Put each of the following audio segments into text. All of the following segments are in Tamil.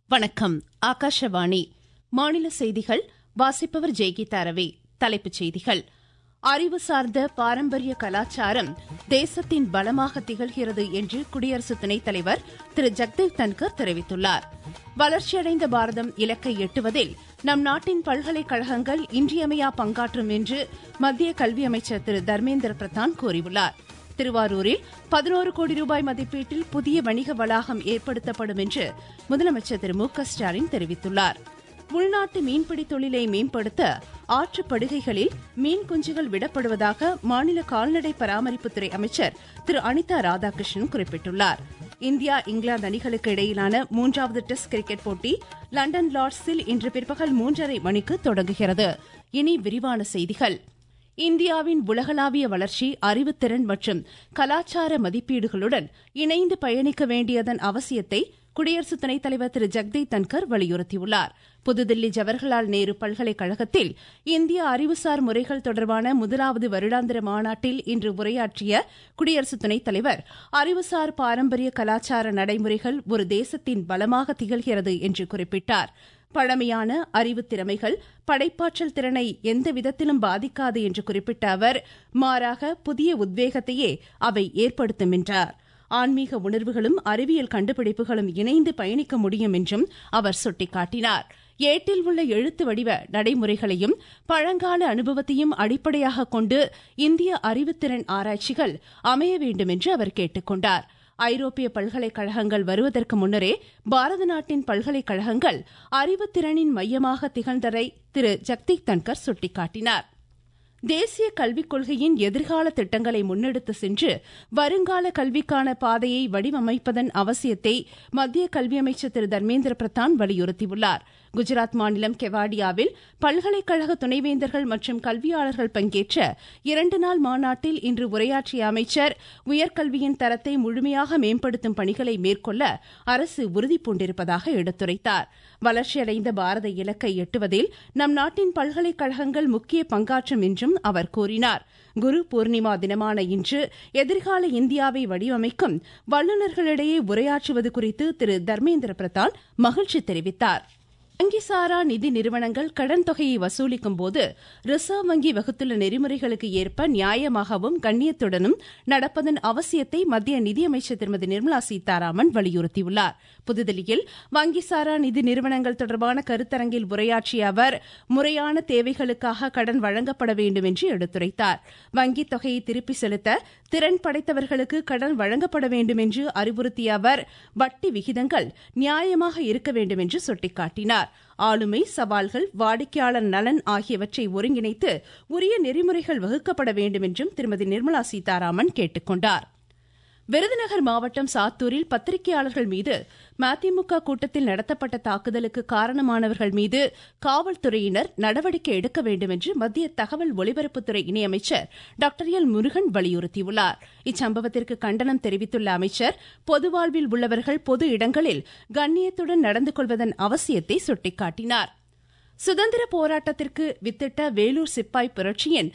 வணக்கம். ஆகாஷவாணி. மாநில செய்திகள் வாசிப்பவர் ஜெய்கீதா ரவி. தலைப்புச் செய்திகள். அறிவு சார்ந்த பாரம்பரிய கலாச்சாரம் தேசத்தின் பலமாக திகழ்கிறது என்று குடியரசு துணைத் தலைவர் திரு ஜெகதீப் தன்கர் தெரிவித்துள்ளார். வளர்ச்சியடைந்த பாரதம் இலக்கை எட்டுவதில் நம் நாட்டின் பல்கலைக்கழகங்கள் இன்றியமையா பங்காற்றும் என்று மத்திய கல்வி அமைச்சர் திரு தர்மேந்திர பிரதான் கூறியுள்ளார். திருவாரூரில் 11 கோடி ரூபாய் மதிப்பீட்டில் புதிய வணிக வளாகம் ஏற்படுத்தப்படும் என்று முதலமைச்சர் திரு மு க ஸ்டாலின் தெரிவித்துள்ளார். உள்நாட்டு மீன்பிடி தொழிலை மேம்படுத்த ஆற்றுப்படுகைகளில் மீன் குஞ்சுகள் விடப்படுவதாக மாநில கால்நடை பராமரிப்புத்துறை அமைச்சர் திரு அனிதா ராதாகிருஷ்ணன் குறிப்பிட்டுள்ளார். இந்தியா இங்கிலாந்து அணிகளுக்கு இடையிலான 3வது டெஸ்ட் கிரிக்கெட் போட்டி லண்டன் லார்ட்ஸில் இன்று பிற்பகல் 3:30 மணிக்கு தொடங்குகிறது. இனி விரிவான செய்திகள். இந்தியாவின் உலகளாவிய வளர்ச்சி அறிவுத்திறன் மற்றும் கலாச்சார மதிப்பீடுகளுடன் இணைந்து பயணிக்க வேண்டியதன் அவசியத்தை குடியரசு துணைத் தலைவர் திரு ஜெகதீப் தன்கர் வலியுறுத்தியுள்ளார். புதுதில்லி ஜவஹர்லால் நேரு பல்கலைக்கழகத்தில் இந்திய அறிவுசார் முறைகள் தொடர்பான முதலாவது வருடாந்திர மாநாட்டில் இன்று உரையாற்றிய குடியரசு துணைத் தலைவர் அறிவுசார் பாரம்பரிய கலாச்சார நடைமுறைகள் ஒரு தேசத்தின் பலமாக திகழ்கிறது என்று குறிப்பிட்டார். பழமையான அறிவு திறமைகள் படைப்பாற்றல் திறனை எந்த விதத்திலும் பாதிக்காது என்று குறிப்பிட்ட அவர், மாறாக புதிய உத்வேகத்தையே அவை ஏற்படுத்தும் என்றார். ஆன்மீக உணர்வுகளும் அறிவியல் கண்டுபிடிப்புகளும் இணைந்து பயணிக்க முடியும் என்றும் அவர் சுட்டிக்காட்டினார். ஏட்டில் உள்ள எழுத்து வடிவ நடைமுறைகளையும் பழங்கால அனுபவத்தையும் அடிப்படையாக கொண்டு இந்திய அறிவுத்திறன் ஆராய்ச்சிகள் அமைய வேண்டும் என்று அவர் கேட்டுக் கொண்டார். ஐரோப்பிய பல்கலைக்கழகங்கள் வருவதற்கு முன்னரே பாரத நாட்டின் பல்கலைக்கழகங்கள் அறிவுத்திறனின் மையமாக திகழ்ந்ததை திரு ஜெகதீப் தன்கர் சுட்டிக்காட்டினார். தேசிய கல்விக் கொள்கையின் எதிர்கால திட்டங்களை முன்னெடுத்து சென்று வருங்கால கல்விக்கான பாதையை வடிவமைப்பதன் அவசியத்தை மத்திய கல்வி அமைச்சர் திரு தர்மேந்திர பிரதான் வலியுறுத்தியுள்ளார். குஜராத் மாநிலம் கெவாடியாவில் பல்கலைக்கழக துணைவேந்தர்கள் மற்றும் கல்வியாளர்கள் பங்கேற்ற 2 நாள் மாநாட்டில் இன்று உரையாற்றிய அமைச்சர், உயர்கல்வியின் தரத்தை முழுமையாக மேம்படுத்தும் பணிகளை மேற்கொள்ள அரசு உறுதிபூண்டிருப்பதாக எடுத்துரைத்தார். வளர்ச்சியடைந்த பாரத இலக்கை எட்டுவதில் நம் நாட்டின் பல்கலைக்கழகங்கள் முக்கிய பங்காற்றும் என்றும் அவர் கூறினார். குரு பூர்ணிமா தினமான இன்று எதிர்கால இந்தியாவை வடிவமைக்கும் வல்லுநர்களிடையே உரையாற்றுவது குறித்து திரு தர்மேந்திர பிரதான் மகிழ்ச்சி தெரிவித்தார். வங்கிசாரா நிதி நிறுவனங்கள் கடன் தொகையை வசூலிக்கும் போது ரிசர்வ் வங்கி வகுத்துள்ள நெறிமுறைகளுக்கு ஏற்ப நியாயமாகவும் கண்ணியத்துடனும் நடப்பதன் அவசியத்தை மத்திய நிதியமைச்சர் திருமதி நிர்மலா சீதாராமன் வலியுறுத்தியுள்ளார். புதுதில்லியில் வங்கிசாரா நிதி நிறுவனங்கள் தொடர்பான கருத்தரங்கில் உரையாற்றிய அவர், முறையான தேவைகளுக்காக கடன் வழங்கப்பட வேண்டும் என்று எடுத்துரைத்தார். வங்கித் தொகையை திருப்பி செலுத்த திறன் படைத்தவர்களுக்கு கடன் வழங்கப்பட வேண்டும் என்று அறிவுறுத்திய அவர், வட்டி விகிதங்கள் நியாயமாக இருக்க வேண்டும் என்று சுட்டிக்காட்டினார். ஆளுமை, சவால்கள், வாடிக்கையாளர் நலன் ஆகியவற்றை ஒருங்கிணைத்து உரிய நெறிமுறைகள் வகுக்கப்பட வேண்டும் என்றும் திருமதி நிர்மலா சீதாராமன் கேட்டுக் கொண்டார். விருதுநகர் மாவட்டம் சாத்தூரில் பத்திரிகையாளர்கள் மீது மதிமுக கூட்டத்தில் நடத்தப்பட்ட தாக்குதலுக்கு காரணமானவர்கள் மீது காவல்துறையினர் நடவடிக்கை எடுக்க வேண்டும் என்று மத்திய தகவல் ஒலிபரப்புத்துறை இணையமைச்சர் டாக்டர் எல் முருகன் வலியுறுத்தியுள்ளார். இச்சம்பவத்திற்கு கண்டனம் தெரிவித்துள்ள அமைச்சர், பொதுவாழ்வில் உள்ளவர்கள் பொது இடங்களில் கண்ணியத்துடன் நடந்து கொள்வதன் அவசியத்தை சுட்டிக்காட்டினார். சுதந்திர போராட்டத்திற்கு வித்திட்ட வேலூர் சிப்பாய் புரட்சியின்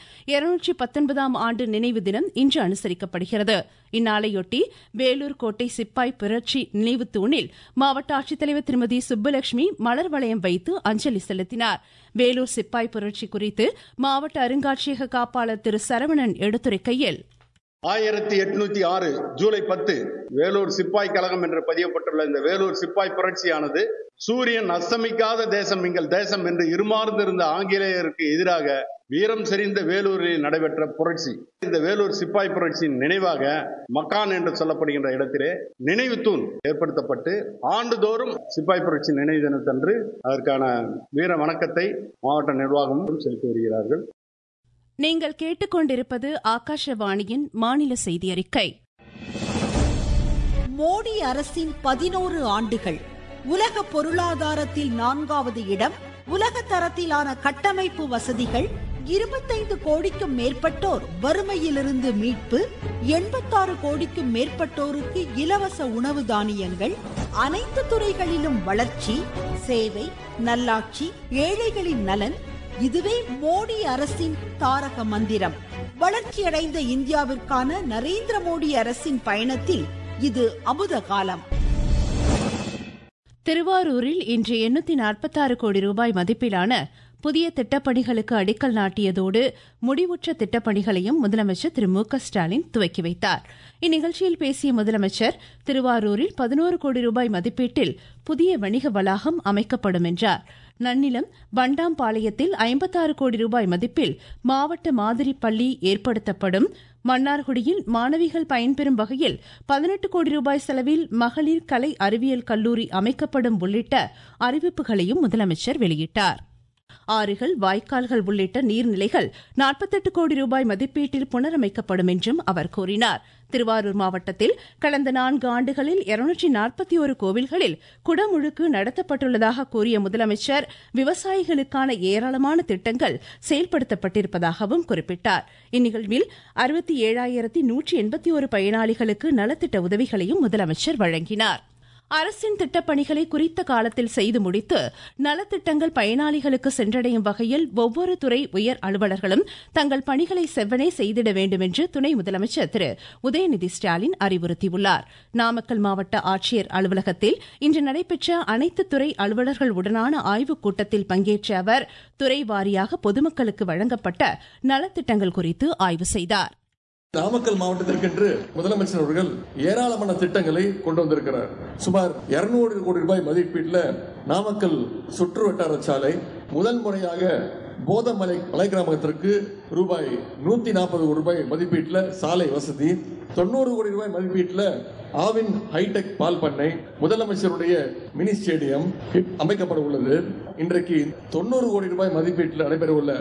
219ஆம் ஆண்டு நினைவு தினம் இன்று அனுசரிக்கப்படுகிறது. இந்நாளையொட்டி வேலூர் கோட்டை சிப்பாய் புரட்சி நினைவு தூணில் மாவட்ட ஆட்சித்தலைவர் திருமதி சுப்புலட்சுமி மலர் வளையம் வைத்து அஞ்சலி செலுத்தினார். வேலூர் சிப்பாய் புரட்சி குறித்து மாவட்ட அருங்காட்சியக காப்பாளர் திரு சரவணன் எடுத்துரைக்கையில், 1806 ஜூலை 10 வேலூர் சிப்பாய் கழகம் என்று பதியப்பட்டுள்ள இந்த வேலூர் சிப்பாய் புரட்சியானது சூரியன் அஸ்தமிக்காத தேசம் எங்கள் தேசம் என்று இருமார்ந்திருந்த ஆங்கிலேயருக்கு எதிராக வீரம் செறிந்த வேலூரில் நடைபெற்ற புரட்சி. இந்த வேலூர் சிப்பாய் புரட்சியின் நினைவாக மக்கான் என்று சொல்லப்படுகின்ற இடத்திலே நினைவு தூண் ஏற்படுத்தப்பட்டு ஆண்டுதோறும் சிப்பாய் புரட்சி நினைவு தினத்தன்று அதற்கான வீர வணக்கத்தை மாவட்ட நிர்வாகமும் செலுத்தி வருகிறார்கள். நீங்கள் கேட்டுக்கொண்டிருப்பது ஆகாஷவாணியின் மாநில செய்தி அறிக்கை. மோடி அரசின் 11 ஆண்டுகள். உலக பொருளாதாரத்தில் 4வது இடம். உலக தரத்திலான கட்டமைப்பு வசதிகள். 25 கோடிக்கும் மேற்பட்டோர் வறுமையிலிருந்து மீட்பு. 86 கோடிக்கும் மேற்பட்டோருக்கு இலவச உணவு தானியங்கள். அனைத்து துறைகளிலும் வளர்ச்சி, சேவை, நல்லாட்சி, ஏழைகளின் நலன். இதுவே மோடி அரசின் தாரக மந்திரம். வளர்ச்சியடைந்த இந்தியாவிற்கான நரேந்திர மோடி அரசின் பயணத்தில் இது அமுத காலம். திருவாரூரில் இன்று 846 கோடி ரூபாய் மதிப்பிலான புதிய திட்டப்பணிகளுக்கு அடிக்கல் நாட்டியதோடு முடிவுற்ற திட்டப்பணிகளையும் முதலமைச்சர் திரு மு க ஸ்டாலின் துவக்கி வைத்தார். இந்நிகழ்ச்சியில் பேசிய முதலமைச்சர் திருவாரூரில் 11 கோடி ரூபாய் மதிப்பீட்டில் புதிய வணிக வளாகம் அமைக்கப்படும் என்றார். நன்னிலம் பண்டாம்பாளையத்தில் 56 கோடி ரூபாய் மதிப்பில் மாவட்ட மாதிரி பள்ளி ஏற்படுத்தப்படும். மன்னார்குடியில் மாணவிகள் பயன்பெறும் வகையில் 18 கோடி ரூபாய் செலவில் மகளிர் கலை அறிவியல் கல்லூரி அமைக்கப்படும் உள்ளிட்ட அறிவிப்புகளையும் முதலமைச்சர் வெளியிட்டார். ஆறுகள், வாய்க்கால்கள் உள்ளிட்ட நீர்நிலைகள் 48 கோடி ரூபாய் மதிப்பீட்டில் புனரமைக்கப்படும் என்றும் அவர் கூறினார். திருவாரூர் மாவட்டத்தில் கடந்த 4 ஆண்டுகளில் 241 கோவில்களில் குடமுழுக்கு நடத்தப்பட்டுள்ளதாக கூறிய முதலமைச்சர் விவசாயிகளுக்கான ஏராளமான திட்டங்கள் செயல்படுத்தப்பட்டிருப்பதாகவும் குறிப்பிட்டார். இந்நிகழ்வில் 67,181 பயனாளிகளுக்கு நலத்திட்ட உதவிகளையும் முதலமைச்சர் வழங்கினார். அரசின் திட்டப்பணிகளை குறித்த காலத்தில் செய்து முடித்து நலத்திட்டங்கள் பயனாளிகளுக்கு சென்றடையும் வகையில் ஒவ்வொரு துறை உயர் அலுவலர்களும் தங்கள் பணிகளை செவ்வனே செய்திட வேண்டும் என்று துணை முதலமைச்சர் திரு உதயநிதி ஸ்டாலின் அறிவுறுத்தியுள்ளார். நாமக்கல் மாவட்ட ஆட்சியர் அலுவலகத்தில் இன்று நடைபெற்ற அனைத்து துறை அலுவலர்கள் உடனான ஆய்வுக் கூட்டத்தில் பங்கேற்ற அவர் துறை வாரியாக பொதுமக்களுக்கு வழங்கப்பட்ட நலத்திட்டங்கள் குறித்து ஆய்வு செய்தார். நாமக்கல் மாவட்டத்திற்கென்று முதலமைச்சர் அவர்கள் ஏராளமான திட்டங்களை கொண்டு வந்திருக்கிறார். சுமார் 200 கோடி ரூபாய் மதிப்பீட்டில் நாமக்கல் சுற்று வட்டார சாலை, முதல் முறையாக போதமலை மலை கிராமத்திற்கு ரூபாய் 140 கோடி ரூபாய் மதிப்பீட்டில் சாலை வசதி, 90 கோடி ரூபாய் மதிப்பீட்டில் ஆவின் ஹைடெக் பால் பண்ணை, முதலமைச்சருடைய மினி ஸ்டேடியம் அமைக்கப்பட உள்ளது. இன்றைக்கு 90 கோடி ரூபாய் மதிப்பீட்டில் நடைபெற உள்ள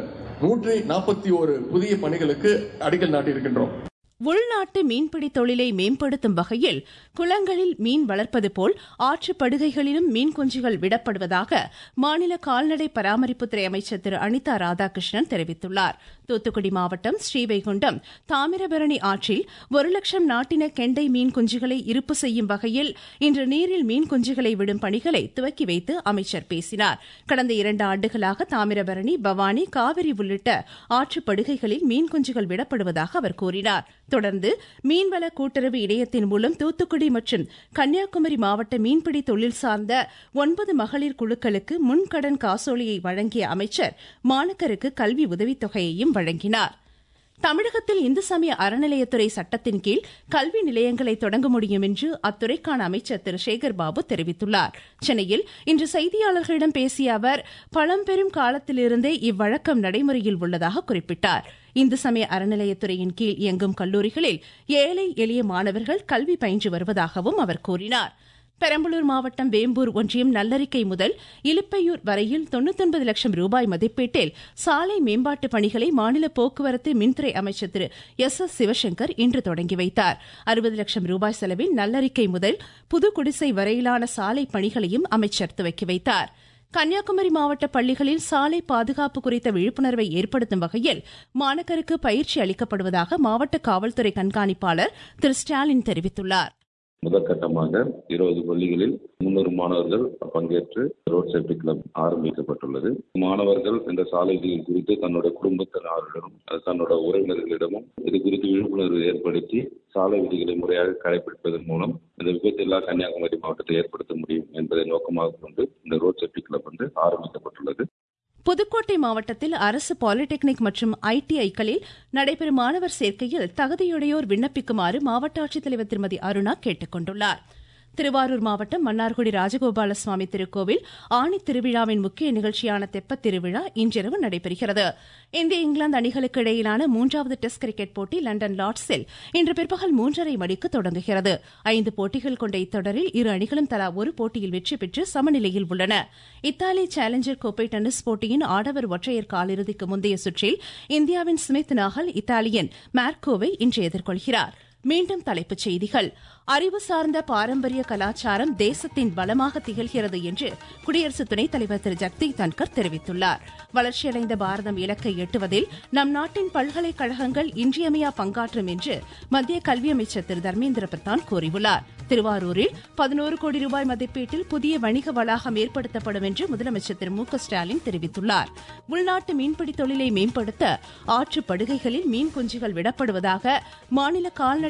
141 புதிய பணிகளுக்கு அடிக்கல் நாட்டியிருக்கின்றோம். உள்நாட்டு மீன்பிடி தொழிலை மேம்படுத்தும் வகையில் குளங்களில் மீன் வளர்ப்பது போல் ஆற்றுப்படுகைகளிலும் மீன் குஞ்சுகள் விடப்படுவதாக மாநில கால்நடை பராமரிப்புத்துறை அமைச்சர் திரு அனிதா ராதாகிருஷ்ணன் தெரிவித்துள்ளார். தூத்துக்குடி மாவட்டம் ஸ்ரீவைகுண்டம் தாமிரபரணி ஆற்றில் 1,00,000 நாட்டின கெண்டை மீன் குஞ்சுகளை இருப்பு செய்யும் வகையில் இன்று நீரில் மீன் குஞ்சுகளை விடும் பணிகளை துவக்கி வைத்து அமைச்சர் பேசினார். கடந்த 2 ஆண்டுகளாக தாமிரபரணி, பவானி, காவிரி உள்ளிட்ட ஆற்றுப்படுகைகளில் மீன் குஞ்சுகள் விடப்படுவதாக அவர் கூறினார். தொடர்ந்து மீன்வள கூட்டுறவு இணையத்தின் மூலம் தூத்துக்குடி மற்றும் கன்னியாகுமரி மாவட்ட மீன்பிடி தொழில் சார்ந்த 9 மகளிர் குழுக்களுக்கு முன்கடன் காசோலையை வழங்கிய அமைச்சர் மாணக்கருக்கு கல்வி உதவித்தொகையையும் வழங்கினார். தமிழகத்தில் இந்து சமய அறநிலையத்துறை சட்டத்தின் கீழ் கல்வி நிலையங்களை தொடங்க முடியும் என்று அத்துறைக்கான அமைச்சர் திரு சேகர் பாபு தெரிவித்துள்ளார். சென்னையில் இன்று செய்தியாளர்களிடம் பேசிய அவர் பழம்பெரும் காலத்திலிருந்தே இவ்வழக்கம் நடைமுறையில் உள்ளதாக குறிப்பிட்டார். இந்து சமய அறநிலையத்துறையின் கீழ் இயங்கும் கல்லூரிகளில் ஏழை எளிய மாணவர்கள் கல்வி பயின்று வருவதாகவும் அவர் கூறினார். பெரம்பலூர் மாவட்டம் வேம்பூர் ஒன்றியம் நல்லரிக்கை முதல் இலுப்பையூர் வரையில் 99 லட்சம் ரூபாய் மதிப்பீட்டில் சாலை மேம்பாட்டு பணிகளை மாநில போக்குவரத்து மின்துறை அமைச்சர் திரு எஸ் சிவசங்கர் இன்று தொடங்கி வைத்தார். 60 லட்சம் ரூபாய் செலவில் நல்லரிக்கை முதல் புதுக்குடிசை வரையிலான சாலை பணிகளையும் அமைச்சர் துவக்கி வைத்தார். கன்னியாகுமரி மாவட்ட பள்ளிகளில் சாலை பாதுகாப்பு குறித்த விழிப்புணர்வை ஏற்படுத்தும் வகையில் மாணக்கருக்கு பயிற்சி அளிக்கப்படுவதாக மாவட்ட காவல்துறை கண்காணிப்பாளர் திரு ஸ்டாலின் தெரிவித்துள்ளார். முதற்கட்டமாக 20 பள்ளிகளில் 300 மாணவர்கள் பங்கேற்று ரோட் சேஃப்டி கிளப் ஆரம்பிக்கப்பட்டுள்ளது. மாணவர்கள் இந்த சாலைகள் குறித்து தன்னோட குடும்பத்தினரிடமும் தன்னோட உறவினர்களிடமும் இது குறித்து விழிப்புணர்வு ஏற்படுத்தி சாலை விதிகளை முறையாக கடைபிடிப்பதன் மூலம் இந்த விபத்தில்லா கன்னியாகுமரி மாவட்டத்தை ஏற்படுத்த முடியும் என்பதை நோக்கமாக கொண்டு இந்த ரோட் சேஃப்டி கிளப் ஆரம்பிக்கப்பட்டுள்ளது. புதுக்கோட்டை மாவட்டத்தில் அரசு பாலிடெக்னிக் மற்றும் ITI-களில் நடைபெறும் மாணவர் சேர்க்கையில் தகுதியுடையோர் விண்ணப்பிக்குமாறு மாவட்ட ஆட்சித்தலைவர் திருமதி அருணா கேட்டுக் கொண்டுள்ளார். திருவாரூர் மாவட்டம் மன்னார்குடி ராஜகோபால சுவாமி திருக்கோவில் ஆணி திருவிழாவின் முக்கிய நிகழ்ச்சியான தெப்பத் திருவிழா இன்றிரவு நடைபெறுகிறது. இந்திய இங்கிலாந்து அணிகளுக்கு இடையிலான 3வது டெஸ்ட் கிரிக்கெட் போட்டி லண்டன் லார்ட்ஸில் இன்று பிற்பகல் 3:30 மணிக்கு தொடங்குகிறது. 5 போட்டிகள் கொண்ட இத்தொடரில் இரு அணிகளும் தலா ஒரு போட்டியில் வெற்றி பெற்று சமநிலையில் உள்ளன. இத்தாலி சேலஞ்சர் கோப்பை டென்னிஸ் போட்டியின் ஆடவர் ஒற்றையர் காலிறுதிக்கு முந்தைய சுற்றில் இந்தியாவின் ஸ்மித் நாகல் இத்தாலியன் மார்க்கோவை இன்று எதிர்கொள்கிறார். மீண்டும் தலைப்புச் செய்திகள். அறிவு சார்ந்த பாரம்பரிய கலாச்சாரம் தேசத்தின் பலமாக திகழ்கிறது என்று குடியரசு துணைத் தலைவர் திரு ஜெகதீப் தன்கர் தெரிவித்துள்ளார். வளர்ச்சியடைந்த பாரதம் இலக்கை எட்டுவதில் நம் நாட்டின் பல்கலைக்கழகங்கள் இன்றியமையா பங்காற்றும் என்று மத்திய கல்வி அமைச்சர் திரு தர்மேந்திர பிரதான் கூறியுள்ளார். திருவாரூரில் 11 கோடி ரூபாய் மதிப்பீட்டில் புதிய வணிக வளாகம் ஏற்படுத்தப்படும் என்று முதலமைச்சர் திரு மு க ஸ்டாலின் தெரிவித்துள்ளார். உள்நாட்டு மீன்பிடி தொழிலை மேம்படுத்த ஆற்றுப்படுகைகளில் மீன் குஞ்சுகள் விடப்படுவதாக மாநில கால்நடை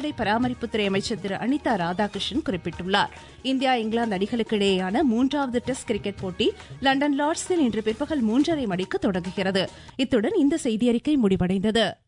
கால்நடை பராமரிப்புத்துறை அமைச்சர் திரு அனிதா ராதாகிருஷ்ணன் குறிப்பிட்டுள்ளார். இந்தியா இங்கிலாந்து அணிகளுக்கு இடையேயான 3வது டெஸ்ட் கிரிக்கெட் போட்டி லண்டன் லார்ட்ஸில் இன்று பிற்பகல் 3:30 மணிக்கு தொடங்குகிறது. இத்துடன் இந்த செய்தியறிக்கை முடிவடைந்தது.